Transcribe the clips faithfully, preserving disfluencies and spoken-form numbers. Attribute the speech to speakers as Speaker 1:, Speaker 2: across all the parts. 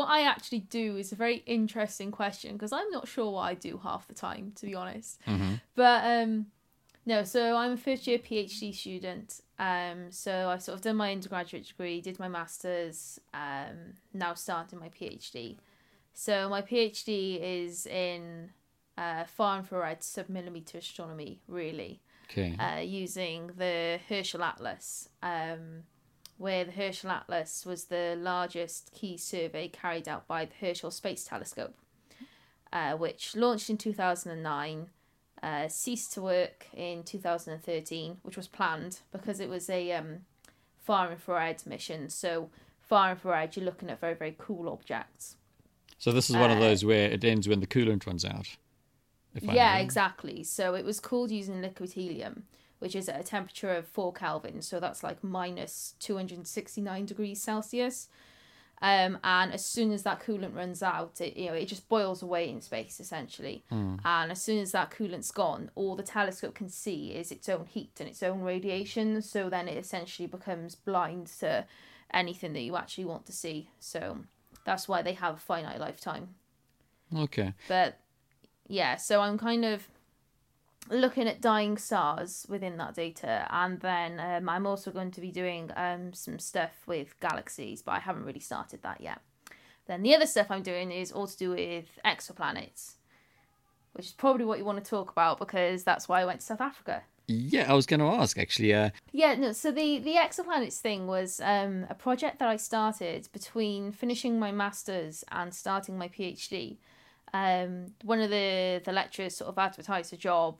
Speaker 1: what I actually do is a very interesting question because I'm not sure what I do half the time, to be honest.
Speaker 2: Mm-hmm.
Speaker 1: But um, no, so I'm a first year PhD student. Um, so I've sort of done my undergraduate degree, did my master's, um, now starting my PhD. So my PhD is in uh, far infrared submillimeter astronomy, really,
Speaker 2: Okay.
Speaker 1: uh, using the Herschel Atlas, um, where the Herschel Atlas was the largest key survey carried out by the Herschel Space Telescope, uh, which launched in two thousand nine, uh, ceased to work in two thousand thirteen, which was planned because it was a um, far infrared mission. So far infrared, you're looking at very, very cool objects.
Speaker 2: So this is one
Speaker 1: Uh,
Speaker 2: of those where it ends when the coolant runs out. If I
Speaker 1: Yeah,
Speaker 2: remember.
Speaker 1: exactly. So it was cooled using liquid helium, which is at a temperature of four Kelvin. So that's like minus two hundred sixty-nine degrees Celsius. Um, and as soon as that coolant runs out, it you know it just boils away in space essentially.
Speaker 2: Mm.
Speaker 1: And as soon as that coolant's gone, all the telescope can see is its own heat and its own radiation. So then it essentially becomes blind to anything that you actually want to see. So that's why they have a finite lifetime.
Speaker 2: Okay.
Speaker 1: But yeah, so I'm kind of looking at dying stars within that data, and then um, I'm also going to be doing um, some stuff with galaxies, but I haven't really started that yet. Then the other stuff I'm doing is all to do with exoplanets, which is probably what you want to talk about because that's why I went to South Africa.
Speaker 2: Yeah, I was going to ask actually. Uh,
Speaker 1: Yeah, no, so the, the exoplanets thing was um, a project that I started between finishing my master's and starting my PhD. Um, one of the, the lecturers sort of advertised a job,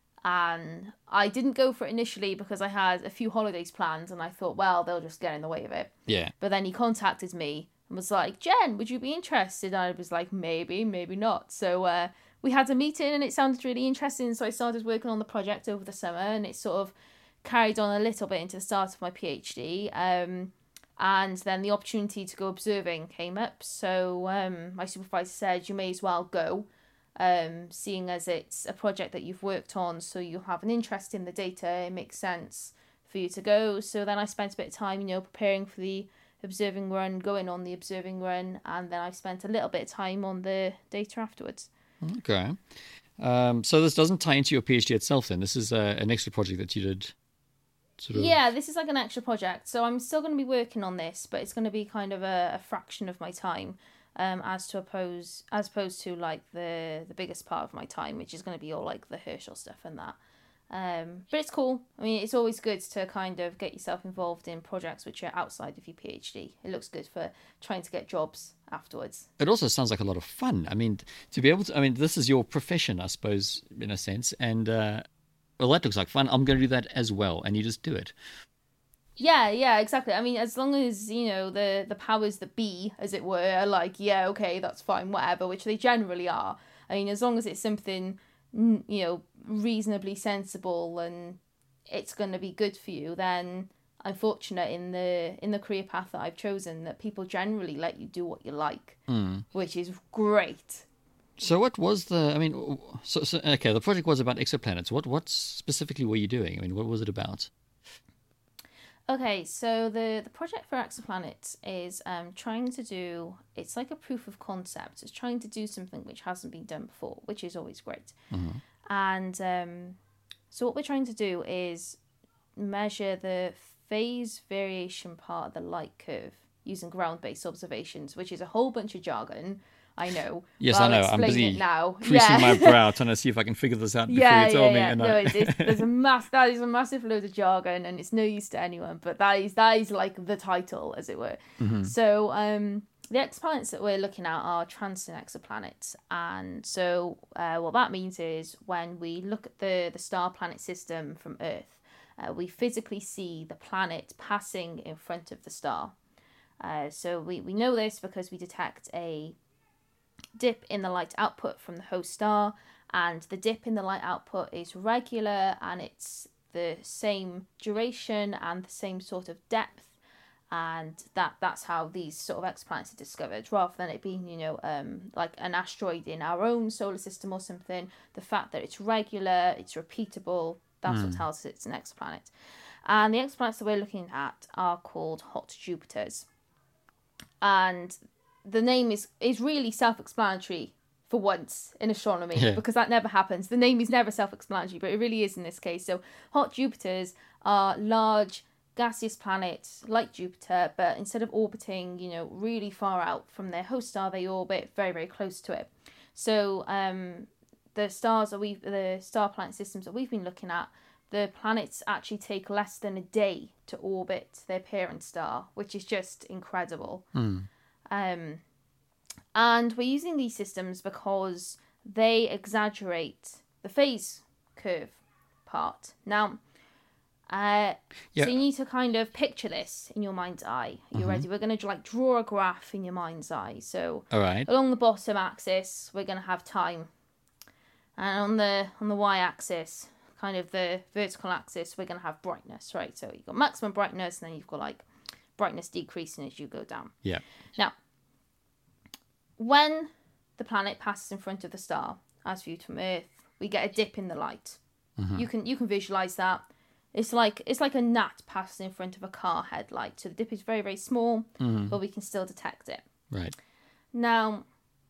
Speaker 1: and I didn't go for it initially because I had a few holidays planned and I thought, well, they'll just get in the way of it.
Speaker 2: yeah.
Speaker 1: But then he contacted me and was like, Jen, would you be interested? And I was like, maybe, maybe not. So uh, we had a meeting and it sounded really interesting. So I started working on the project over the summer, and it sort of carried on a little bit into the start of my PhD. Um, and then the opportunity to go observing came up. So um, my supervisor said, you may as well go, um, seeing as it's a project that you've worked on, so you have an interest in the data, it makes sense for you to go. So then I spent a bit of time, you know, preparing for the observing run, going on the observing run, and then I spent a little bit of time on the data afterwards.
Speaker 2: Okay. Um, so this doesn't tie into your PhD itself then? This is uh, an extra project that you did? Sort of...
Speaker 1: Yeah, this is like an extra project. So I'm still going to be working on this, but it's going to be kind of a, a fraction of my time, um, as to oppose as opposed to like the the biggest part of my time, which is going to be all like the Herschel stuff and that. Um, but it's cool. I mean, it's always good to kind of get yourself involved in projects which are outside of your PhD. It looks good for trying to get jobs afterwards.
Speaker 2: It also sounds like a lot of fun. I mean, to be able to, I mean, this is your profession, I suppose, in a sense. And, uh, well, that looks like fun. I'm going to do that as well. And you just do it.
Speaker 1: Yeah, yeah, exactly. I mean, as long as, you know, the, the powers that be, as it were, are like, yeah, okay, that's fine, whatever, which they generally are. I mean, as long as it's something, you know, reasonably sensible and it's going to be good for you, then I'm fortunate in the in the career path that I've chosen that people generally let you do what you like,
Speaker 2: Mm.
Speaker 1: which is great.
Speaker 2: So what was the, I mean, so, so okay, the project was about exoplanets. What, what specifically were you doing? I mean, what was it about?
Speaker 1: Okay, so the, the project for exoplanets is um, trying to do, it's like a proof of concept. It's trying to do something which hasn't been done before, which is always great.
Speaker 2: Mm-hmm.
Speaker 1: And um, so what we're trying to do is measure the phase variation part of the light curve using ground-based observations, which is a whole bunch of jargon. I know.
Speaker 2: Yes,
Speaker 1: but
Speaker 2: I
Speaker 1: I'll
Speaker 2: know. I'm
Speaker 1: explain
Speaker 2: busy
Speaker 1: it now.
Speaker 2: creasing
Speaker 1: Yeah.
Speaker 2: my brow trying to see if I can figure this out before
Speaker 1: Yeah,
Speaker 2: you tell
Speaker 1: yeah,
Speaker 2: me.
Speaker 1: yeah.
Speaker 2: And
Speaker 1: No,
Speaker 2: I...
Speaker 1: it's, it's, there's a mass. That is a massive load of jargon, and it's no use to anyone. But that is that is like the title, as it were.
Speaker 2: Mm-hmm.
Speaker 1: So, um, the exoplanets that we're looking at are transiting exoplanets, and so uh, what that means is when we look at the the star planet system from Earth, uh, we physically see the planet passing in front of the star. Uh, so we we know this because we detect a dip in the light output from the host star, and the dip in the light output is regular and it's the same duration and the same sort of depth, and that that's how these sort of exoplanets are discovered, rather than it being, you know, um like an asteroid in our own solar system or something. The fact that it's regular, it's repeatable, that's
Speaker 2: Mm.
Speaker 1: what tells us it's an exoplanet. And the exoplanets that we're looking at are called hot Jupiters. And the name is is really self-explanatory for once in astronomy,
Speaker 2: yeah.
Speaker 1: because that never happens. The name is never self-explanatory, but it really is in this case. So hot Jupiters are large gaseous planets like Jupiter, but instead of orbiting, you know, really far out from their host star, they orbit very, very close to it. So um, the stars that we, the star planet systems that we've been looking at, the planets actually take less than a day to orbit their parent star, which is just incredible.
Speaker 2: Mm.
Speaker 1: Um, and we're using these systems because they exaggerate the phase curve part. Now, uh,
Speaker 2: yeah.
Speaker 1: so you need to kind of picture this in your mind's eye. Are you
Speaker 2: mm-hmm.
Speaker 1: ready? We're going to like draw a graph in your mind's eye. So
Speaker 2: All right.
Speaker 1: along the bottom axis, we're going to have time. And on the on the y-axis, kind of the vertical axis, we're going to have brightness, right? So you've got maximum brightness, and then you've got like brightness decreasing as you go down.
Speaker 2: Yeah.
Speaker 1: Now, when the planet passes in front of the star, as viewed from Earth, we get a dip in the light. Mm-hmm. You can you can visualize that. It's like it's like a gnat passing in front of a car headlight. So the dip is very, very small, mm-hmm. but we can still detect it.
Speaker 2: Right.
Speaker 1: Now,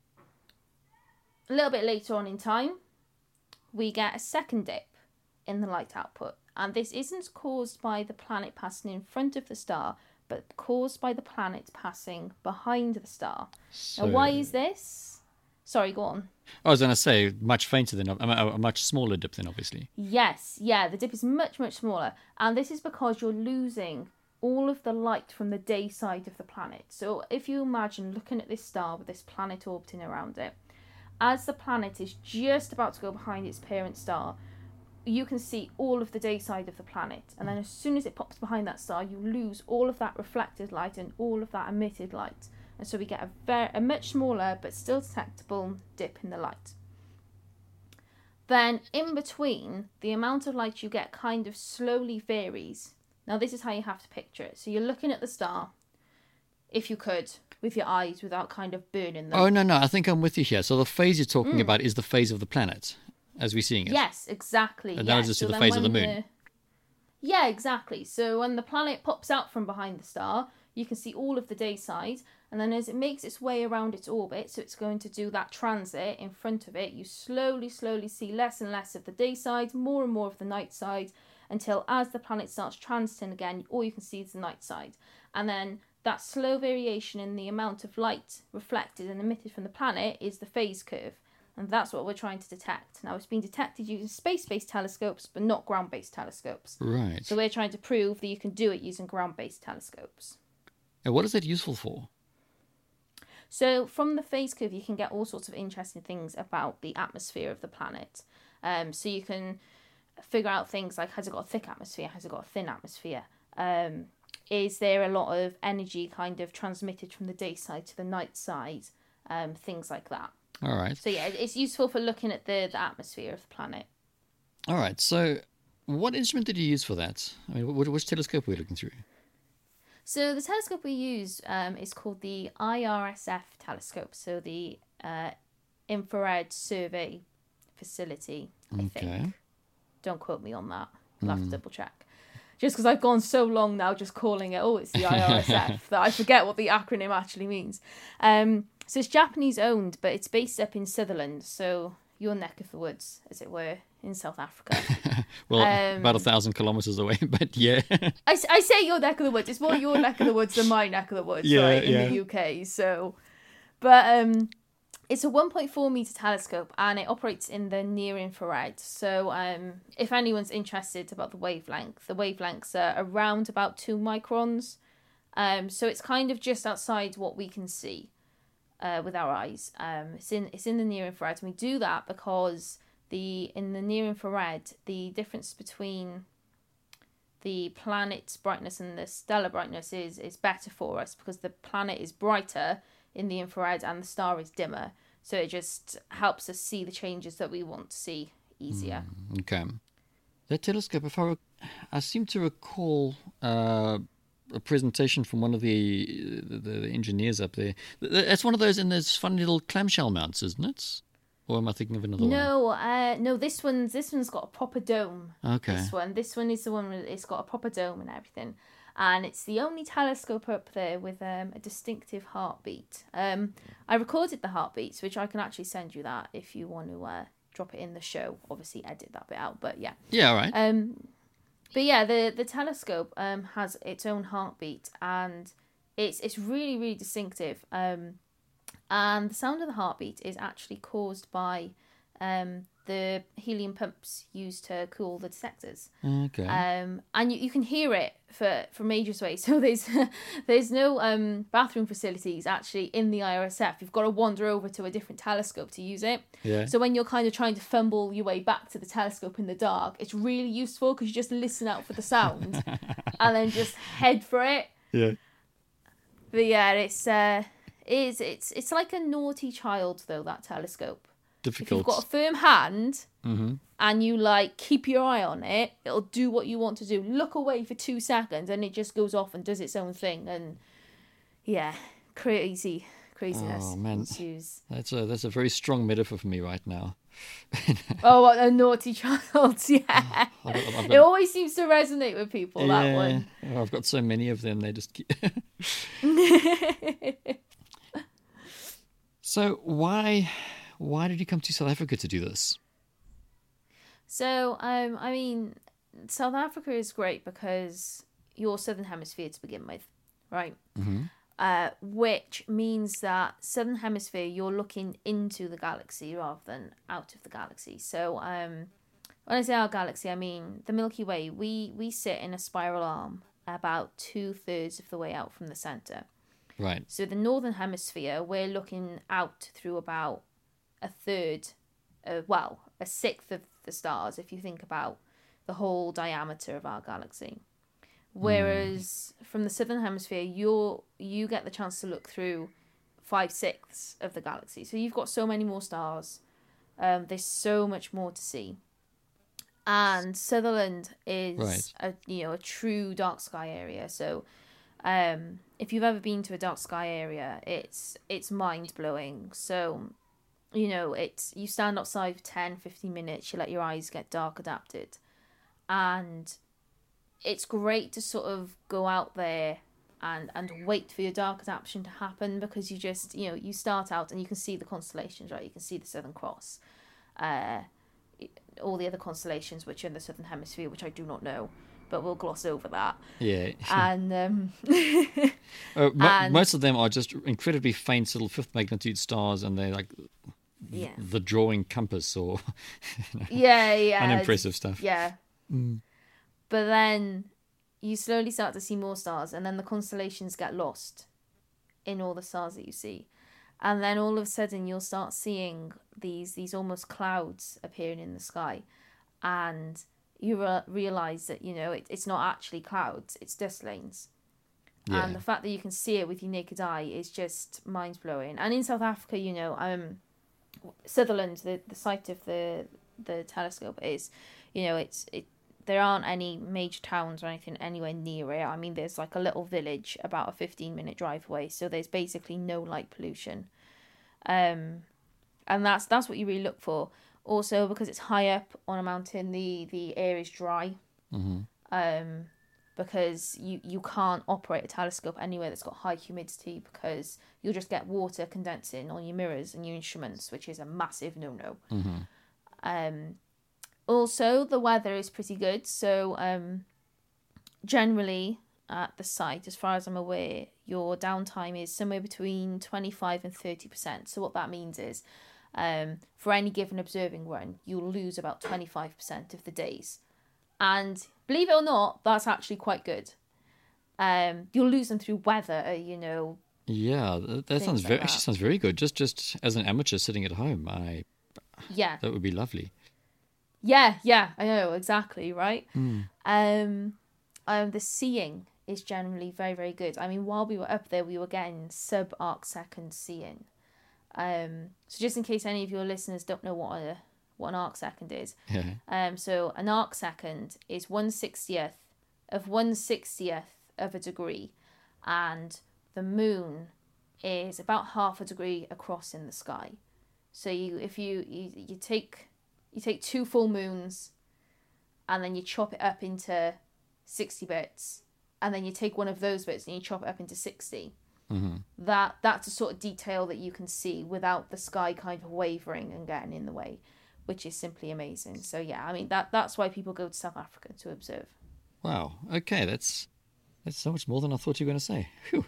Speaker 1: a little bit later on in time, we get a second dip in the light output. And this isn't caused by the planet passing in front of the star, but caused by the planet passing behind the star. So, now, why is this? Sorry, go on.
Speaker 2: I was going to say, much fainter than, a, a much smaller dip then, obviously.
Speaker 1: Yes, yeah, the dip is much, much smaller. And this is because you're losing all of the light from the day side of the planet. So if you imagine looking at this star with this planet orbiting around it, as the planet is just about to go behind its parent star, you can see all of the day side of the planet. And then as soon as it pops behind that star, you lose all of that reflected light and all of that emitted light. And so we get a, very, a much smaller but still detectable dip in the light. Then in between, the amount of light you get kind of slowly varies. Now this is how you have to picture it. So you're looking at the star, if you could, with your eyes without kind of burning them.
Speaker 2: Oh, no, no, I think I'm with you here. So the phase you're talking mm. about is the phase of the planet, as we're seeing it.
Speaker 1: Yes, exactly.
Speaker 2: And
Speaker 1: yes.
Speaker 2: now just so the phase of the moon. The...
Speaker 1: Yeah, exactly. So when the planet pops out from behind the star, you can see all of the day side, and then as it makes its way around its orbit, so it's going to do that transit in front of it, you slowly, slowly see less and less of the day side, more and more of the night side, until as the planet starts transiting again, all you can see is the night side. And then that slow variation in the amount of light reflected and emitted from the planet is the phase curve. And that's what we're trying to detect. Now, it's been detected using space-based telescopes, but not ground-based telescopes.
Speaker 2: Right.
Speaker 1: So we're trying to prove that you can do it using ground-based telescopes.
Speaker 2: And what is that useful for?
Speaker 1: So from the phase curve, you can get all sorts of interesting things about the atmosphere of the planet. Um, so you can figure out things like, has it got a thick atmosphere? Has it got a thin atmosphere? Um, is there a lot of energy kind of transmitted from the day side to the night side? Um, things like that.
Speaker 2: All right.
Speaker 1: So yeah, it's useful for looking at the, the atmosphere of the planet.
Speaker 2: All right. So what instrument did you use for that? I mean, which, which telescope were you looking through?
Speaker 1: So the telescope we use um, is called the I R S F telescope. So the uh, Infrared Survey Facility, I
Speaker 2: okay.
Speaker 1: think. Don't quote me on that. I'll have mm. to double check. Just because I've gone so long now just calling it, oh, it's the I R S F, that I forget what the acronym actually means. Um, so it's Japanese owned, but it's based up in Sutherland, so your neck of the woods, as it were, in South Africa.
Speaker 2: well,
Speaker 1: um,
Speaker 2: about a thousand kilometres away, but yeah.
Speaker 1: I, I say your neck of the woods. It's more your neck of the woods than my neck of the woods,
Speaker 2: yeah,
Speaker 1: right, in
Speaker 2: yeah.
Speaker 1: the U K. So, but um, it's a one point four metre telescope, and it operates in the near infrared. So um, if anyone's interested about the wavelength, the wavelengths are around about two microns. Um, so it's kind of just outside what we can see uh, with our eyes. Um, it's in it's in the near infrared, and we do that because the in the near infrared, the difference between the planet's brightness and the stellar brightness is is better for us, because the planet is brighter in the infrared and the star is dimmer. So it just helps us see the changes that we want to see easier.
Speaker 2: Mm, okay. That telescope, if I, rec- I seem to recall uh, a presentation from one of the, the the engineers up there. That's one of those in those funny little clamshell mounts, isn't it? Or am I thinking of another
Speaker 1: no,
Speaker 2: one?
Speaker 1: No, uh, no. This one's this one's got a proper dome.
Speaker 2: Okay.
Speaker 1: This one, this one is the one with, it's got a proper dome and everything. and it's the only telescope up there with um, a distinctive heartbeat. Um, I recorded the heartbeats, which I can actually send you that if you want to uh, drop it in the show. Obviously, edit that bit out, but yeah.
Speaker 2: Yeah, all right.
Speaker 1: Um, but yeah, the the telescope um has its own heartbeat, and it's it's really really distinctive. Um, and the sound of the heartbeat is actually caused by um the helium pumps used to cool the detectors.
Speaker 2: Okay.
Speaker 1: Um, and you, you can hear it for from ages away. So there's there's no um bathroom facilities actually in the I R S F. You've got to wander over to a different telescope to use it.
Speaker 2: Yeah.
Speaker 1: So when you're kind of trying to fumble your way back to the telescope in the dark, it's really useful because you just listen out for the sound and then just head for it.
Speaker 2: Yeah.
Speaker 1: But yeah, it's uh, it's it's it's like a naughty child though, that telescope.
Speaker 2: Difficult.
Speaker 1: If you've got a firm hand
Speaker 2: Mm-hmm.
Speaker 1: and you like keep your eye on it, it'll do what you want to do. Look away for two seconds and it just goes off and does its own thing. And yeah, crazy craziness
Speaker 2: Oh, man.
Speaker 1: ensues.
Speaker 2: That's a that's a very strong metaphor for me right now.
Speaker 1: Oh, what a naughty child! Yeah,
Speaker 2: I've got, I've
Speaker 1: it
Speaker 2: got,
Speaker 1: always seems to resonate with people. That
Speaker 2: yeah,
Speaker 1: one.
Speaker 2: oh, I've got so many of them. They just keep... So why why did you come to South Africa to do this?
Speaker 1: So, um, I mean, South Africa is great because you're Southern Hemisphere to begin with, right?
Speaker 2: Mm-hmm.
Speaker 1: Uh, which means that Southern Hemisphere, you're looking into the galaxy rather than out of the galaxy. So, um, when I say our galaxy, I mean the Milky Way. We we sit in a spiral arm about two thirds of the way out from the center.
Speaker 2: Right.
Speaker 1: So the Northern Hemisphere, we're looking out through about a third, uh, well, a sixth of the stars if you think about the whole diameter of our galaxy. Whereas mm. from the Southern Hemisphere, you're you get the chance to look through five sixths of the galaxy. So you've got so many more stars. Um, there's so much more to see. And Sutherland is
Speaker 2: right.
Speaker 1: a you know a true dark sky area. So um, if you've ever been to a dark sky area, it's it's mind blowing. So you know it's you stand outside for ten, fifteen minutes. You let your eyes get dark adapted, and it's great to sort of go out there and and wait for your dark adaptation to happen, because you just you know you start out and you can see the constellations, right? You can see the Southern Cross, uh, all the other constellations which are in the Southern Hemisphere, which I do not know, but we'll gloss over that.
Speaker 2: Yeah.
Speaker 1: And um,
Speaker 2: uh, mo-
Speaker 1: and
Speaker 2: most of them are just incredibly faint little fifth magnitude stars, and they're like
Speaker 1: yeah,
Speaker 2: the drawing compass or you know,
Speaker 1: yeah, yeah,
Speaker 2: unimpressive stuff.
Speaker 1: yeah.
Speaker 2: Mm.
Speaker 1: But then you slowly start to see more stars, and then the constellations get lost in all the stars that you see. And then all of a sudden you'll start seeing these these almost clouds appearing in the sky. And you re- realise that, you know, it, it's not actually clouds, it's dust lanes.
Speaker 2: Yeah.
Speaker 1: And the fact that you can see it with your naked eye is just mind-blowing. And in South Africa, you know, um, Sutherland, the, the site of the the telescope is, you know, it's it. There aren't any major towns or anything anywhere near it. I mean, there's like a little village about a fifteen minute drive away, so there's basically no light pollution. Um, and that's that's what you really look for. Also, because it's high up on a mountain, the, the air is dry.
Speaker 2: Mm-hmm.
Speaker 1: Um, because you, you can't operate a telescope anywhere that's got high humidity, because you'll just get water condensing on your mirrors and your instruments, which is a massive no-no.
Speaker 2: Mm-hmm.
Speaker 1: Um, also, the weather is pretty good. So um, generally at the site, as far as I'm aware, your downtime is somewhere between twenty-five and thirty percent. So what that means is um, for any given observing run, you'll lose about twenty-five percent of the days. And believe it or not, that's actually quite good. Um, you'll lose them through weather, you know.
Speaker 2: Yeah, that, that sounds
Speaker 1: like
Speaker 2: very
Speaker 1: that.
Speaker 2: actually sounds very good. Just just as an amateur sitting at home, I
Speaker 1: Yeah.
Speaker 2: that would be lovely.
Speaker 1: Yeah, yeah, I know, exactly, right?
Speaker 2: Mm.
Speaker 1: Um, um, the seeing is generally very, very good. I mean, while we were up there, we were getting sub-arc second seeing. Um, so just in case any of your listeners don't know what a what an arc second is,
Speaker 2: Yeah.
Speaker 1: um, so an arc second is one sixtieth of one sixtieth of a degree, and the moon is about half a degree across in the sky. So you, if you you, you take you take two full moons, and then you chop it up into sixty bits, and then you take one of those bits and you chop it up into sixty.
Speaker 2: Mm-hmm.
Speaker 1: That that's a sort of detail that you can see without the sky kind of wavering and getting in the way, which is simply amazing. So yeah, I mean that that's why people go to South Africa to observe.
Speaker 2: Wow. Okay, that's that's so much more than I thought you were going to say. Phew.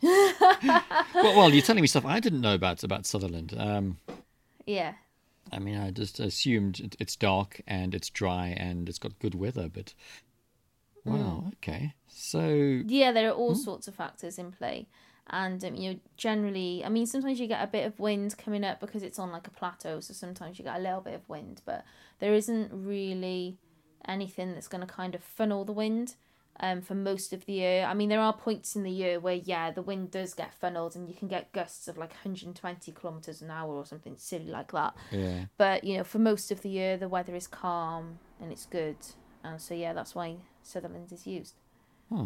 Speaker 2: well, well, you're telling me stuff I didn't know about about Sutherland. Um,
Speaker 1: yeah.
Speaker 2: I mean, I just assumed it, it's dark and it's dry and it's got good weather, but wow. Mm. Okay. So
Speaker 1: yeah, there are all hmm? sorts of factors in play. And, um, you know, generally, I mean, sometimes you get a bit of wind coming up because it's on like a plateau. So sometimes you get a little bit of wind, but there isn't really anything that's going to kind of funnel the wind um, for most of the year. I mean, there are points in the year where, yeah, the wind does get funneled and you can get gusts of like one hundred twenty kilometres an hour or something silly like that.
Speaker 2: Yeah.
Speaker 1: But, you know, for most of the year, the weather is calm and it's good. And so, yeah, that's why Sutherland is used.
Speaker 2: Hmm.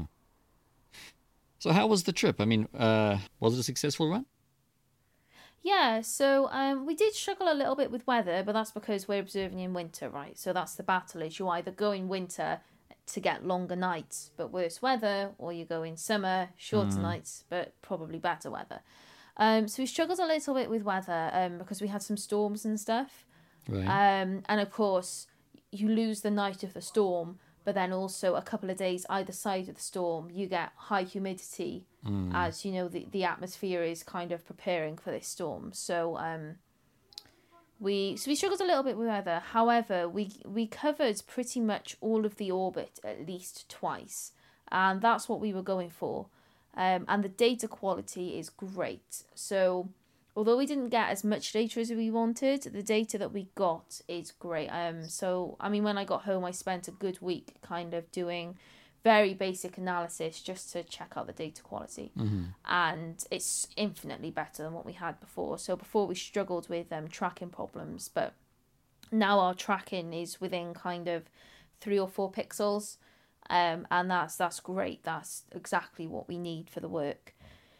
Speaker 2: So how was the trip? I mean, uh, was it a successful run?
Speaker 1: Yeah, so um, we did struggle a little bit with weather, but that's because we're observing in winter, right? So that's the battle, is you either go in winter to get longer nights, but worse weather, or you go in summer, shorter mm. nights, but probably better weather. Um, so we struggled a little bit with weather um, because we had some storms and stuff.
Speaker 2: Right.
Speaker 1: Um, and of course, you lose the night of the storm, but then also a couple of days either side of the storm, you get high humidity mm. as, you know, the, the atmosphere is kind of preparing for this storm. So um, we so we struggled a little bit with weather. However, we we covered pretty much all of the orbit at least twice. And that's what we were going for. Um, and the data quality is great. So although we didn't get as much data as we wanted, the data that we got is great. Um, so, I mean, when I got home, I spent a good week kind of doing very basic analysis just to check out the data quality.
Speaker 2: Mm-hmm.
Speaker 1: And it's infinitely better than what we had before. So before we struggled with um, tracking problems, but now our tracking is within kind of three or four pixels. Um, and that's that's great. That's exactly what we need for the work.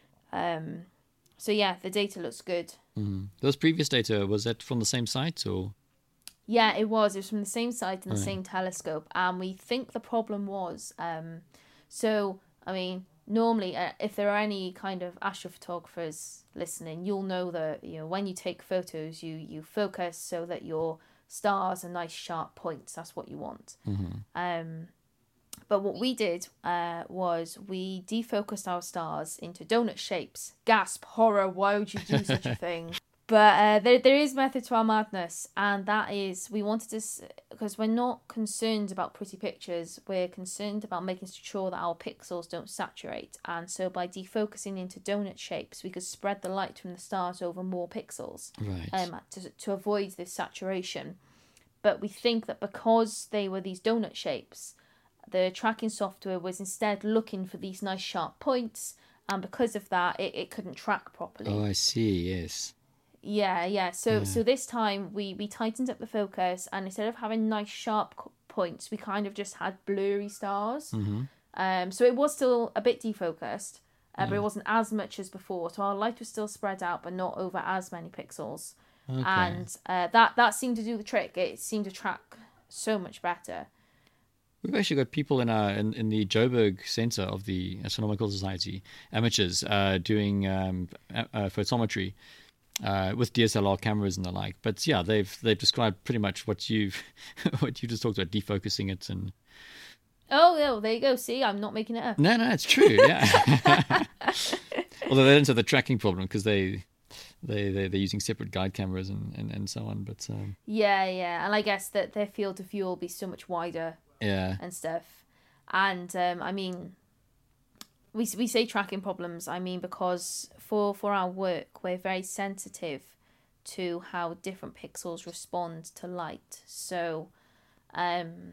Speaker 1: Um So yeah, the data looks good.
Speaker 2: Mm. Those previous data, was that from the same site or?
Speaker 1: Yeah, it was. It was from the same site and the
Speaker 2: right.
Speaker 1: same telescope. And we think the problem was, um, so, I mean, normally uh, if there are any kind of astrophotographers listening, you'll know that, you know, when you take photos, you, you focus so that your stars are nice sharp points. That's what you want.
Speaker 2: Mm-hmm.
Speaker 1: Um, But what we did uh, was we defocused our stars into donut shapes. Gasp, horror, why would you do such a thing? But uh, there there is method to our madness, and that is we wanted to, because we're not concerned about pretty pictures, we're concerned about making sure that our pixels don't saturate. And so by defocusing into donut shapes, we could spread the light from the stars over more pixels
Speaker 2: right.
Speaker 1: um, to, to avoid this saturation. But we think that because they were these donut shapes, the tracking software was instead looking for these nice sharp points, and because of that, it, it couldn't track properly.
Speaker 2: Oh, I see, yes.
Speaker 1: Yeah, yeah. So yeah. so this time, we, we tightened up the focus, and instead of having nice sharp points, we kind of just had blurry stars.
Speaker 2: Mm-hmm.
Speaker 1: Um, so it was still a bit defocused, uh,
Speaker 2: yeah.
Speaker 1: but it wasn't as much as before. So our light was still spread out, but not over as many pixels.
Speaker 2: Okay.
Speaker 1: And uh, that, that seemed to do the trick. It seemed to track so much better.
Speaker 2: We've actually got people in our in, in the Joburg Centre of the Astronomical Society, amateurs, uh, doing um, uh, photometry uh, with D S L R cameras and the like. But yeah, they've they've described pretty much what you've what you just talked about, defocusing it and.
Speaker 1: Oh, yeah, well, there you go. See, I'm not making it up.
Speaker 2: No, no, it's true. Yeah. Although they don't have the tracking problem because they. They, they, they're using separate guide cameras and, and, and so on. But um,
Speaker 1: yeah, yeah. And I guess that their field of view will be so much wider
Speaker 2: yeah.
Speaker 1: and stuff. And, um, I mean, we we say tracking problems, I mean, because for, for our work, we're very sensitive to how different pixels respond to light. So, um,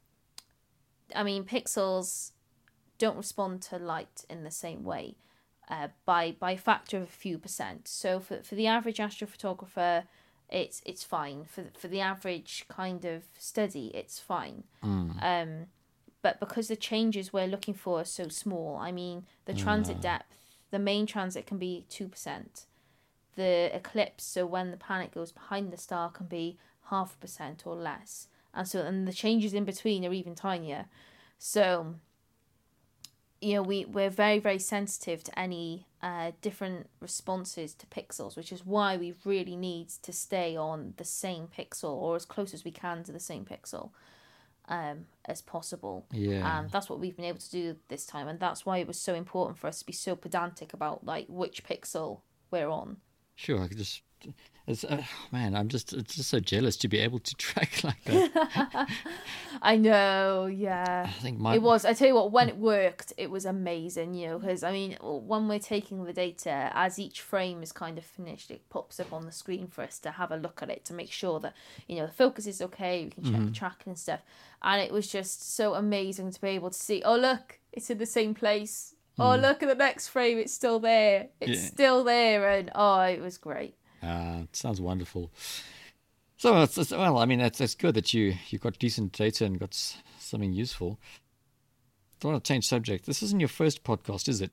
Speaker 1: I mean, pixels don't respond to light in the same way. Uh, by by a factor of a few percent. So for for the average astrophotographer, it's it's fine. For for the average kind of study, it's fine.
Speaker 2: Mm.
Speaker 1: Um, but because the changes we're looking for are so small, I mean, the transit
Speaker 2: uh.
Speaker 1: depth, the main transit can be two percent. The eclipse, so when the planet goes behind the star, can be half a percent or less. And so and the changes in between are even tinier. So you know, we, we're very, very sensitive to any uh, different responses to pixels, which is why we really need to stay on the same pixel or as close as we can to the same pixel um, as possible.
Speaker 2: Yeah.
Speaker 1: And that's what we've been able to do this time. And that's why it was so important for us to be so pedantic about like which pixel we're on.
Speaker 2: Sure, I could just... It's, uh, man, I'm just it's just so jealous to be able to track like that.
Speaker 1: I know, yeah.
Speaker 2: I think my...
Speaker 1: It was. I tell you what, when it worked, it was amazing, you know, because, I mean, when we're taking the data, as each frame is kind of finished, it pops up on the screen for us to have a look at it to make sure that, you know, the focus is okay, we can check mm-hmm. the tracking and stuff. And it was just so amazing to be able to see, oh, look, it's in the same place. Mm. Oh, look at the next frame, it's still there. It's yeah. still there. And, oh, it was great.
Speaker 2: Uh, it sounds wonderful. So, it's, it's, well, I mean, that's, that's good that you, you got decent data and got s- something useful. Don't want to change subject. This isn't your first podcast, is it?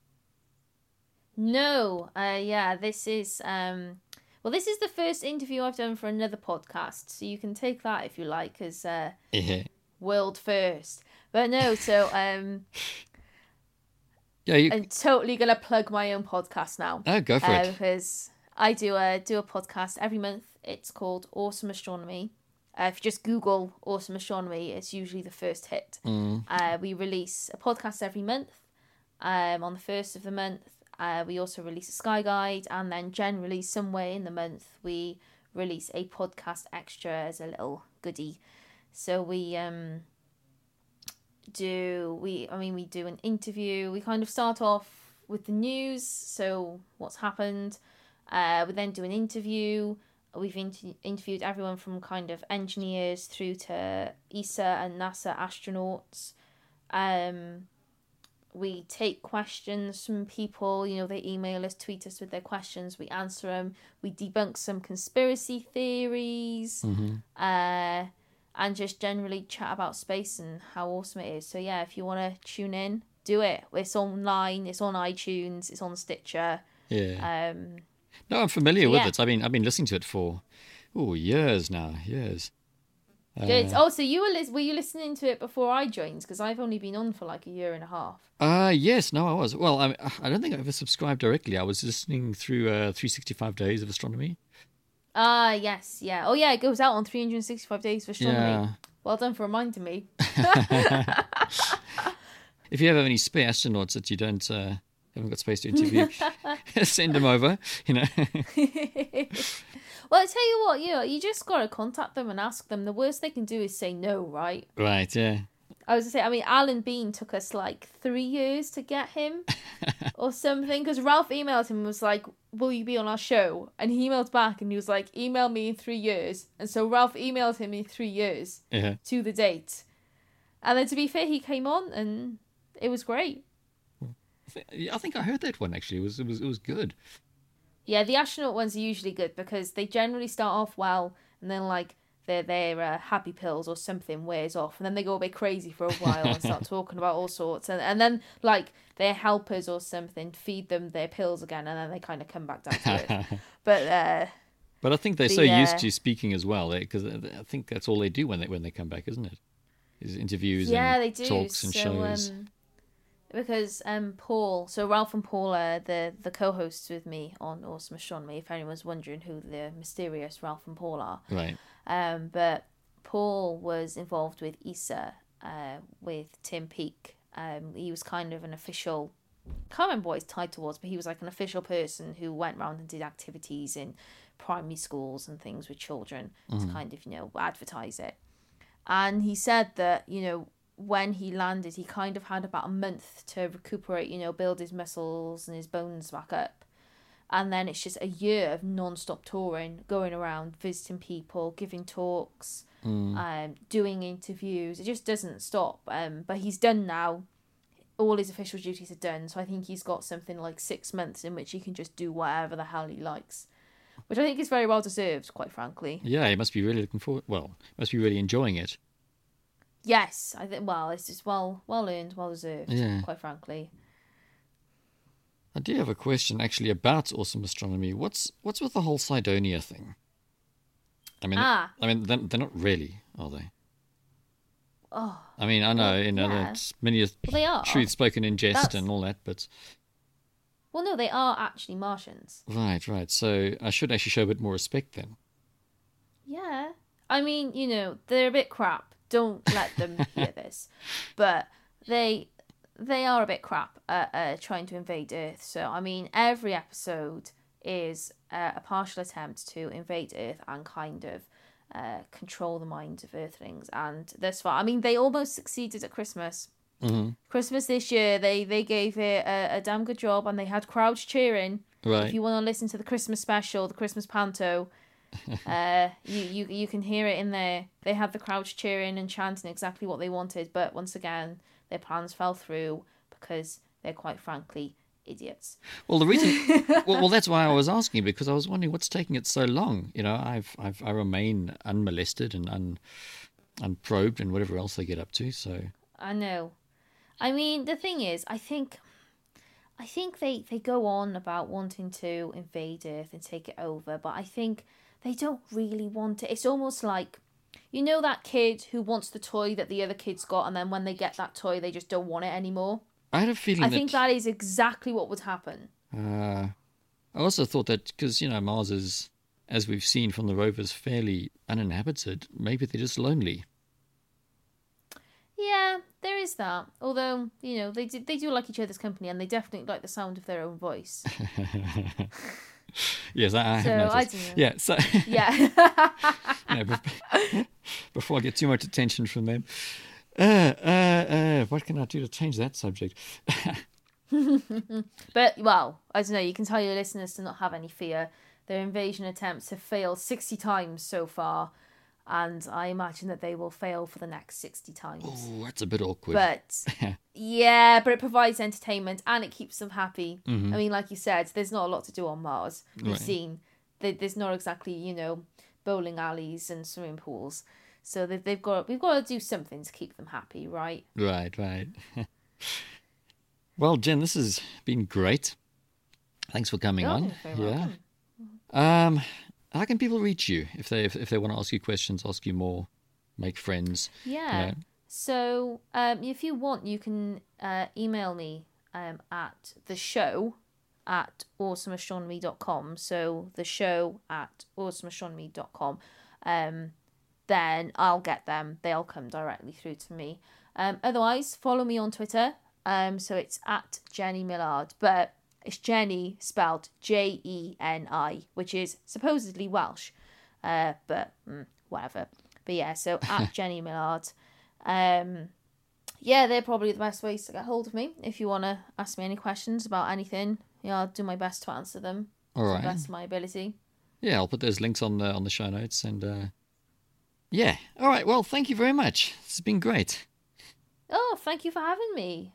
Speaker 1: No. Uh, yeah, this is... Um, well, this is the first interview I've done for another podcast, so you can take that if you like as uh,
Speaker 2: yeah.
Speaker 1: world first. But no, so... Um,
Speaker 2: yeah, you...
Speaker 1: I'm totally going to plug my own podcast now.
Speaker 2: Oh, go for
Speaker 1: uh,
Speaker 2: it.
Speaker 1: Because... I do a do a podcast every month. It's called Awesome Astronomy. Uh, if you just Google Awesome Astronomy, it's usually the first hit.
Speaker 2: Mm.
Speaker 1: Uh, we release a podcast every month. Um, on the first of the month, uh, we also release a sky guide, and then generally somewhere in the month we release a podcast extra as a little goodie. So we um do we I mean we do an interview. We kind of start off with the news, so what's happened. Uh, we then do an interview. We've inter- interviewed everyone from kind of engineers through to E S A and NASA astronauts. Um, we take questions from people. You know, they email us, tweet us with their questions. We answer them. We debunk some conspiracy theories.
Speaker 2: Mm-hmm.
Speaker 1: Uh, and just generally chat about space and how awesome it is. So yeah, if you want to tune in, do it. It's online. It's on iTunes. It's on Stitcher.
Speaker 2: Yeah.
Speaker 1: Um.
Speaker 2: No, I'm familiar
Speaker 1: yeah.
Speaker 2: with it. I mean, I've been listening to it for oh years now, years.
Speaker 1: Good.
Speaker 2: Uh,
Speaker 1: oh, so you were li- were you listening to it before I joined? Because I've only been on for like a year and a half.
Speaker 2: Uh yes, no, I was. Well, I I don't think I ever subscribed directly. I was listening through uh, three sixty-five Days of Astronomy.
Speaker 1: Ah, uh, yes, yeah. Oh, yeah, it goes out on three hundred sixty-five Days of Astronomy.
Speaker 2: Yeah.
Speaker 1: Well done for reminding me.
Speaker 2: If you ever have any spare astronauts that you don't. Uh, haven't got space to interview, send them over, you know.
Speaker 1: Well, I tell you what, you know, you just got to contact them and ask them. The worst they can do is say no, right?
Speaker 2: Right, yeah.
Speaker 1: I was going to say, I mean, Alan Bean took us like three years to get him or something, because Ralph emailed him and was like, will you be on our show? And he emailed back and he was like, email me in three years. And so Ralph emailed him in three years
Speaker 2: yeah.
Speaker 1: to the date. And then to be fair, he came on and it was great.
Speaker 2: I think I heard that one actually. It was it was it was good.
Speaker 1: Yeah, the astronaut ones are usually good because they generally start off well, and then like their their uh, happy pills or something wears off, and then they go a bit crazy for a while and start talking about all sorts, and and then like their helpers or something feed them their pills again, and then they kind of come back down to earth. But uh,
Speaker 2: but I think they're
Speaker 1: the,
Speaker 2: so
Speaker 1: uh,
Speaker 2: used to speaking as well, because I think that's all they do when they when they come back, isn't it? Is interviews
Speaker 1: yeah,
Speaker 2: and
Speaker 1: they do.
Speaker 2: talks and
Speaker 1: so,
Speaker 2: shows.
Speaker 1: Um, Because um Paul, so Ralph and Paul are the, the co-hosts with me on Awesome Astronomy, if anyone's wondering who the mysterious Ralph and Paul are.
Speaker 2: Right.
Speaker 1: Um, but Paul was involved with E S A, uh, with Tim Peake. Um, he was kind of an official, can't remember what his title was, but he was like an official person who went around and did activities in primary schools and things with children mm-hmm. to kind of, you know, advertise it. And he said that, you know, when he landed, he kind of had about a month to recuperate, you know, build his muscles and his bones back up. And then it's just a year of non-stop touring, going around, visiting people, giving talks,
Speaker 2: mm.
Speaker 1: um, doing interviews. It just doesn't stop. Um, but he's done now. All his official duties are done. So I think he's got something like six months in which he can just do whatever the hell he likes. Which I think is very well deserved, quite frankly.
Speaker 2: Yeah, he must be really looking forward. Well, must be really enjoying it.
Speaker 1: Yes, I think. Well, it's just well, well earned, well deserved.
Speaker 2: Yeah.
Speaker 1: Quite frankly.
Speaker 2: I do have a question actually about Awesome Astronomy. What's what's with the whole Cydonia thing? I mean,
Speaker 1: ah.
Speaker 2: I mean, they're, they're not really, are they?
Speaker 1: oh,
Speaker 2: I mean, I know,
Speaker 1: well,
Speaker 2: you know,
Speaker 1: yeah.
Speaker 2: that's many a
Speaker 1: Well, they are.
Speaker 2: truth spoken in jest
Speaker 1: That's-
Speaker 2: and all that, but
Speaker 1: Well, no, they are actually Martians.
Speaker 2: right, right. So I should actually show a bit more respect then.
Speaker 1: Yeah. I mean, you know, they're a bit crap. Don't let them hear this. But they they are a bit crap at uh, trying to invade Earth. So, I mean, every episode is uh, a partial attempt to invade Earth and kind of uh, control the minds of Earthlings. And thus far, I mean, they almost succeeded at Christmas.
Speaker 2: Mm-hmm.
Speaker 1: Christmas this year, they, they gave it a, a damn good job, and they had crowds cheering.
Speaker 2: Right.
Speaker 1: If you want to listen to the Christmas special, the Christmas panto, uh, you, you you can hear it in there. They had the crowds cheering and chanting exactly what they wanted, but once again, their plans fell through because they're quite frankly idiots.
Speaker 2: Well, the reason, well, well, that's why I was asking, because I was wondering what's taking it so long. You know, I've, I've, I remain unmolested and un, unprobed and whatever else they get up to. So
Speaker 1: I know. I mean, the thing is, I think, I think they, they go on about wanting to invade Earth and take it over, but I think they don't really want it. It's almost like, you know, that kid who wants the toy that the other kids got, and then when they get that toy, they just don't want it anymore.
Speaker 2: I had a feeling
Speaker 1: I
Speaker 2: that,
Speaker 1: think that is exactly what would happen.
Speaker 2: Uh, I also thought that because, you know, Mars is, as we've seen from the rovers, fairly uninhabited. Maybe they're just lonely.
Speaker 1: Yeah, there is that. Although, you know, they do, they do like each other's company, and they definitely like the sound of their own voice.
Speaker 2: Yes, I, I have
Speaker 1: So,
Speaker 2: noticed.
Speaker 1: I don't know.
Speaker 2: Yeah, so
Speaker 1: Yeah.
Speaker 2: you know, bef- before I get too much attention from them. Uh, uh, uh, what can I do to change that subject?
Speaker 1: But, well, I don't know, you can tell your listeners to not have any fear. Their invasion attempts have failed sixty times so far, and I imagine that they will fail for the next sixty times.
Speaker 2: Oh, that's a bit awkward.
Speaker 1: But, yeah, but it provides entertainment and it keeps them happy.
Speaker 2: Mhm.
Speaker 1: I mean, like you said, there's not a lot to do on Mars. We've
Speaker 2: Right.
Speaker 1: seen that there's not exactly, you know, bowling alleys and swimming pools. So they've, they've got, we've got to do something to keep them happy, right?
Speaker 2: Right, right. Well, Jen, this has been great. Thanks for coming
Speaker 1: Oh,
Speaker 2: on.
Speaker 1: you're very
Speaker 2: yeah.
Speaker 1: welcome.
Speaker 2: Um, how can people reach you if they if, if they want to ask you questions, ask you more, make friends?
Speaker 1: Yeah.
Speaker 2: know.
Speaker 1: So um, if you want, you can uh, email me um, at the show at awesome astronomy dot com. So the show at awesome astronomy dot com. Um, then I'll get them. They'll come directly through to me. Um, otherwise, follow me on Twitter. Um, so it's at Jenny Millard, but it's Jenny spelled J E N I, which is supposedly Welsh, uh, but mm, whatever. But yeah, so at Jenny Millard. Um, yeah, they're probably the best ways to get hold of me. If you want to ask me any questions about anything, yeah, I'll do my best to answer them
Speaker 2: All
Speaker 1: to
Speaker 2: right.
Speaker 1: the best of my ability.
Speaker 2: Yeah, I'll put those links on the on the show notes, and uh, yeah. All right. Well, thank you very much. It's been great.
Speaker 1: Oh, thank you for having me.